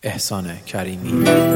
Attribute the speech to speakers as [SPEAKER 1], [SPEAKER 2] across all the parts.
[SPEAKER 1] احسان کریمی.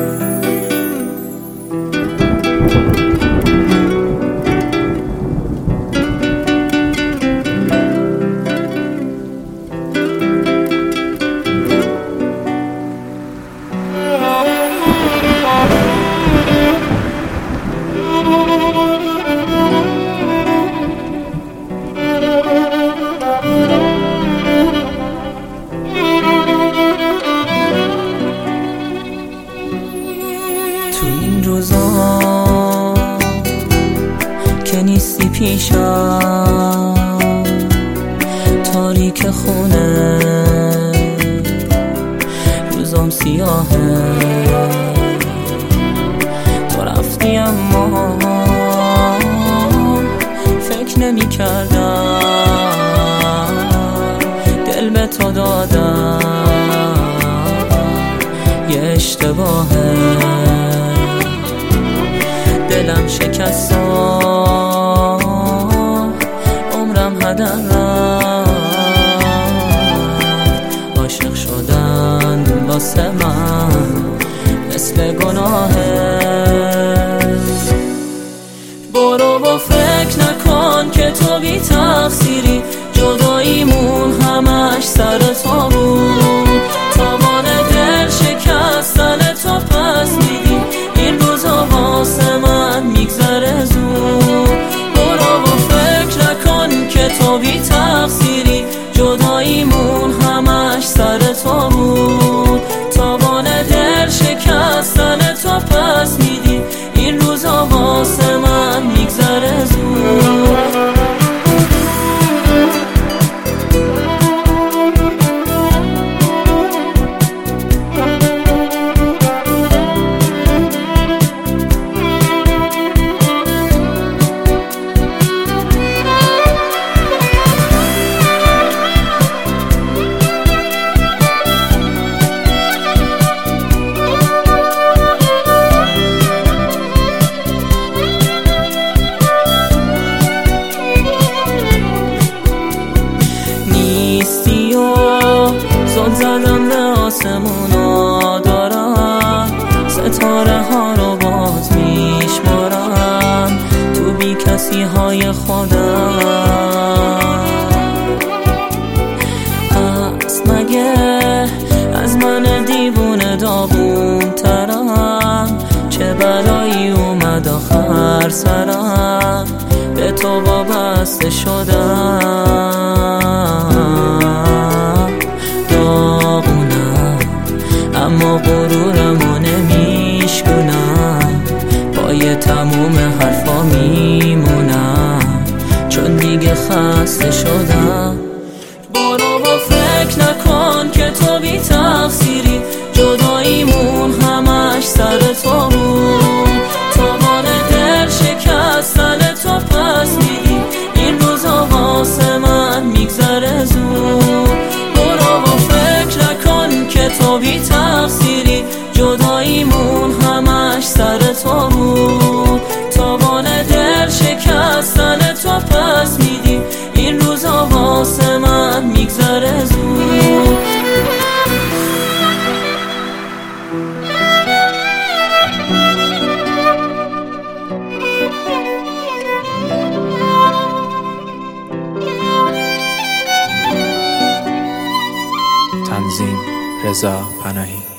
[SPEAKER 2] تو این روزا که نیستی پیشم، تاریک خونه روزام سیاهه، تو رفتی اما فکر نمی کردم، دل به تو دادم یه اشتباهه، دلم شکست و عمرم هدر رفت، عاشق شدن واسه من مثل گناهه. برو و فکر نکن که تو بی تقصیری، جداییمون همش سر تو بود، تاوان دل شکستن تو پس میدی، این روزا واسه من میگذره زود. برو و فکر نکن که تو بی تقصیری، جداییمون همش سر تو بود، تاوان دل شکستن تو پس میدی، این روزا واسه من میگذره زود. زل زدم به آسمونا، دارم ستاره ها رو باز میشمارم تو بی کسی های خودم. هست مگه از من دیوونه داغون ترم، چه بلایی اومد آخر سرم، به تو وابسته شدم، اما غرورمو نمیشکنم، پای تموم حرفا میمونم چون دیگه خسته شدم. برو و فکر نکن که تو بی تقصیری، جداییمون همش سر تو بود، تاوان دل شکستن تو پس میدی، این روزا واسه من میگذره زود. برو و فکر نکن که تو بی تقصیری، جداییمون همش سر تو بود، تاوان دل شکستن تو پس میدی، این روزا واسه من میگذره زود.
[SPEAKER 1] تنظیم رضا پناهی.